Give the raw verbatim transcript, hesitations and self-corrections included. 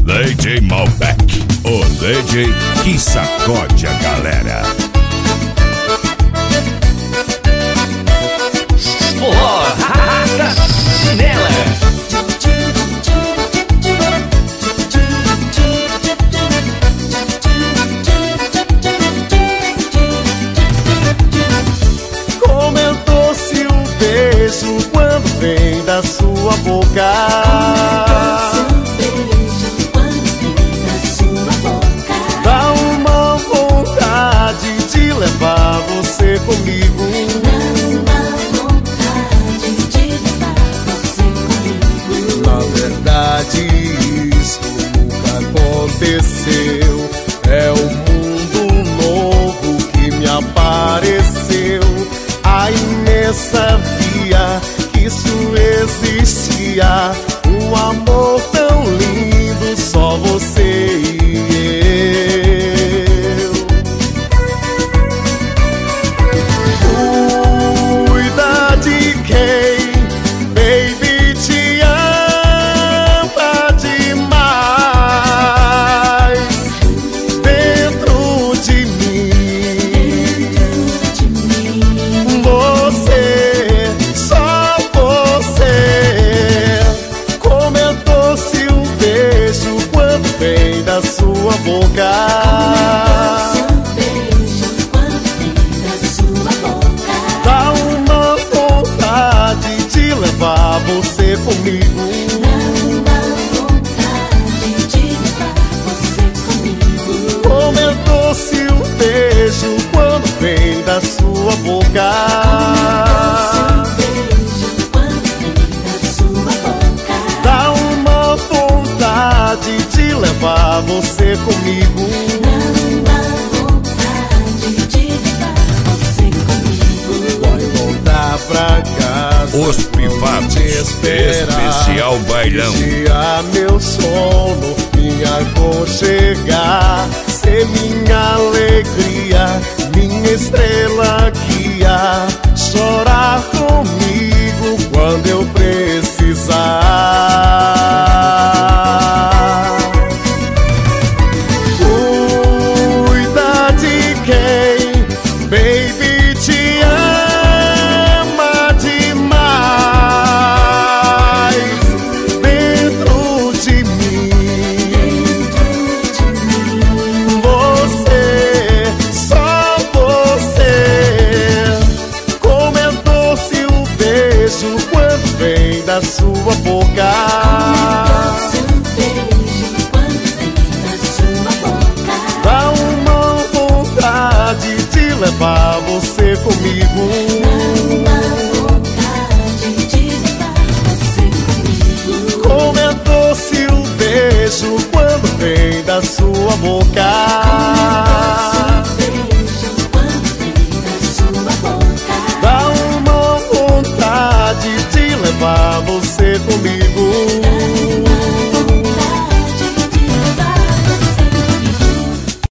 D J Malbec, o D J que sacode a galera. Forró, arrasta, chinela. Comentou-se o beijo quando vem da sua boca. Dá uma vontade de levar você comigo. Na verdade, isso nunca aconteceu. É um mundo novo que me apareceu. Aí nessa via que isso existia, um amor tão lindo, só você e eu. Cuida de quem, baby, te ama demais. Dentro de mim, você, só você. Comentou-se um beijo quando vem da sua boca. Dá uma vontade de levar você comigo. Comentou-se um beijo quando vem da sua boca. Dá uma vontade de levar você comigo. Pode voltar pra casa. Os Pivados, especial bailão. Vigiar meu sono, me aconchegar, ser minha alegria, minha estrela guia. Chorar comigo quando eu precisar. Cuida de quem, baby, te ama demais. Dentro de mim, você, só você. Comentou-se o beijo quando vem da sua boca. Dá uma vontade de levar você comigo.